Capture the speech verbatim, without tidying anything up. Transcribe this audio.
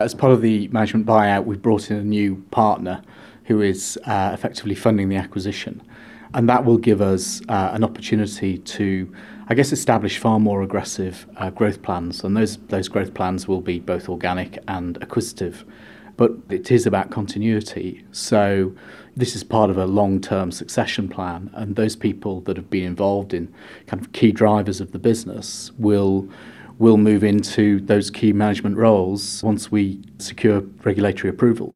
As part of the management buyout, we've brought in a new partner who is uh, effectively funding the acquisition. And that will give us uh, an opportunity to, I guess, establish far more aggressive uh, growth plans. And those, those growth plans will be both organic and acquisitive. But it is about continuity. So this is part of a long-term succession plan. And those people that have been involved in kind of key drivers of the business will will move into those key management roles once we secure regulatory approval.